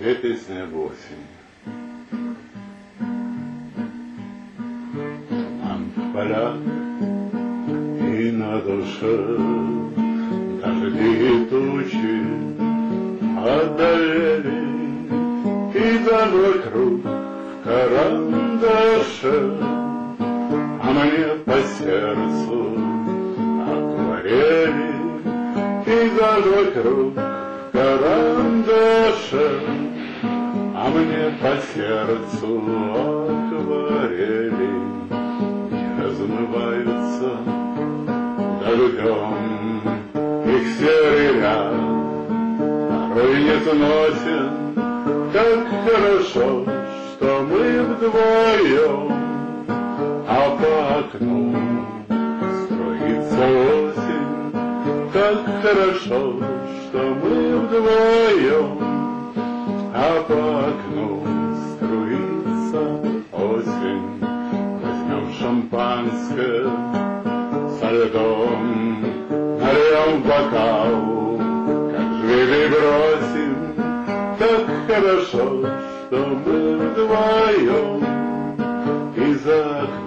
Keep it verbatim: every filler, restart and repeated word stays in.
Две песни об осени. Туман в полях и на душе, дожди и тучи одолели, и вокруг карандаше, а мне по сердцу акварели, и вокруг карандаше, а мне по сердцу акварели не размываются дождем их серый ряд, порой не сносен, как хорошо, что мы вдвоем, а по окну струится осень, как хорошо, что мы вдвоем, а по окну струится осень. Возьмем шампанское со льдом, нальем бокал, как жвели бросим, так хорошо, что мы вдвоем, и за окном